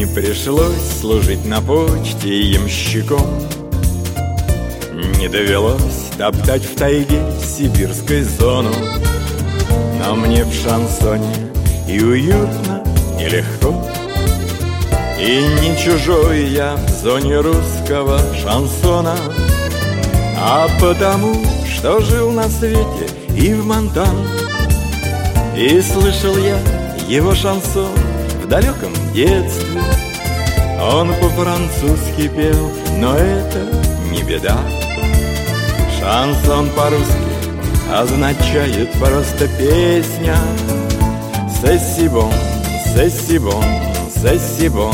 пришлось служить на почте ямщиком, не довелось топтать в тайге сибирской зону. Но мне в шансоне и уютно, и легко, и не чужой я в зоне русского шансона, а потому, что жил на свете и в Монтан, и слышал я его шансон в далеком детстве. Он по-французски пел, но это не беда. Шансон по-русски означает просто песня. Сессибон, сессибон, сессибон.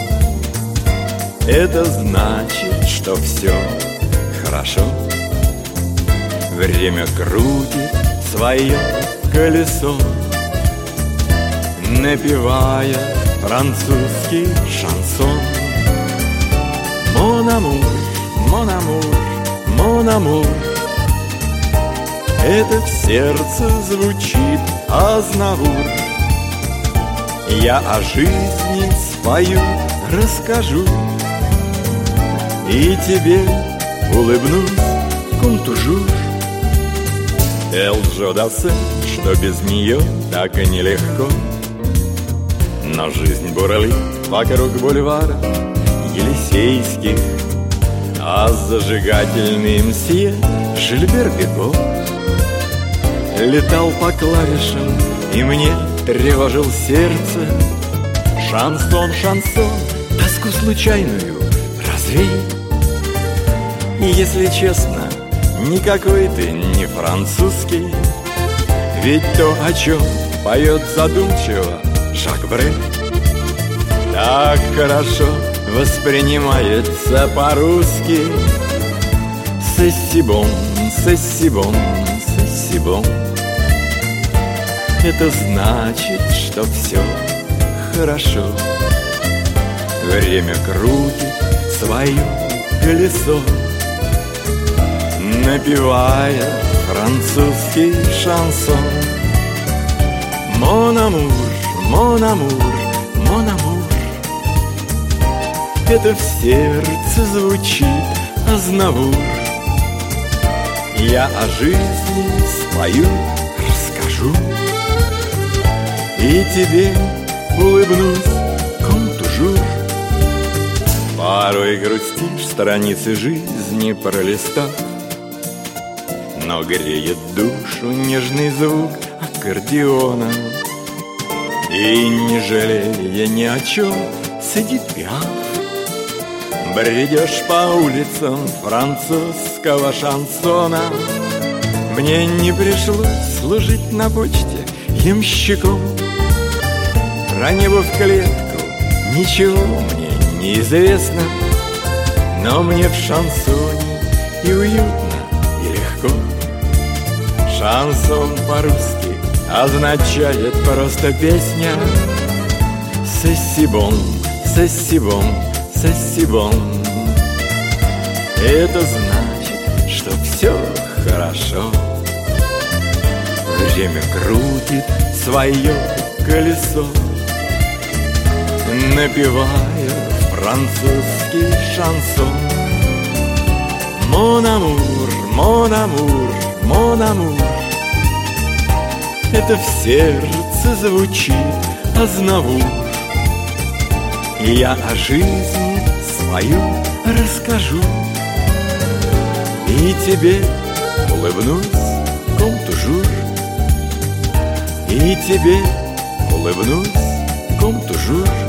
Это значит, что все хорошо. Время крутит свое колесо, напевая французский шансон. Mon amour, mon amour, mon amour. Это в сердце звучит Азнавур. Я о жизни спою, расскажу, и тебе улыбнусь, comme toujours. Эльджо Дассен, что без нее так и нелегко. Но жизнь бурлит вокруг бульвара Елисейских, а зажигательный мсье Жильбер Бего летал по клавишам и мне тревожил сердце. Шансон, шансон, тоску случайную развей. И если честно, никакой ты не французский, ведь то, о чем поет задумчиво Жак Бре, так хорошо воспринимается по-русски. Сессибон, сессибон, сессибон. Это значит, что все хорошо. Время крутит свое колесо, напевая французский шансон. Mon amour, mon amour, mon amour. Это в сердце звучит Азнавур. Я о жизни спою, расскажу, и тебе улыбнусь, comme toujours. Порой грустишь, страницы жизни пролистав, но греет душу нежный звук аккордеона. И не жалея ни о чем, сидит Пиаф. Бредешь по улицам французского шансона. Мне не пришлось служить на почте ямщиком. Про небо в клетку ничего мне не известно, но мне в шансоне и уютно, и легко. Шансон по-русски означает просто песня. Сессибон, сессибон, сессибон. Это значит, что все хорошо. Время крутит свое колесо, напевая французский шансон. Mon amour, mon amour, mon amour. Это в сердце звучит Азнавур. И я о жизни свою расскажу, и тебе улыбнусь, comme toujours. И тебе улыбнусь, comme toujours.